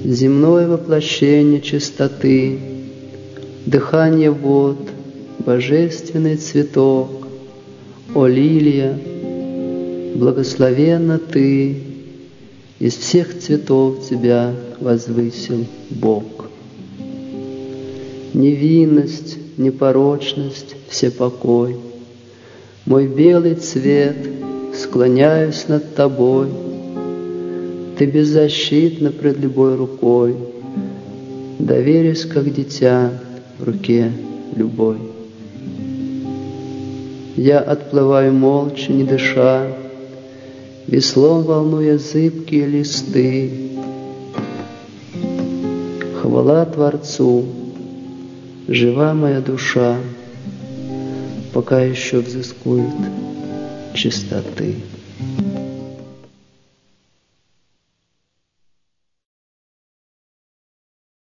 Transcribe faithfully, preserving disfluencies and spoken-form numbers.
земное воплощение чистоты, дыхание вод, божественный цветок, о лилия, благословенна ты, из всех цветов тебя возвысил Бог. Невинность, непорочность, всепокой, мой белый цвет, склоняюсь над тобой, ты беззащитна пред любой рукой, доверюсь, как дитя в руке любой. Я отплываю молча, не дыша, веслом волнуя зыбкие листы. Хвала Творцу, жива моя душа, пока еще взыскует чистоты.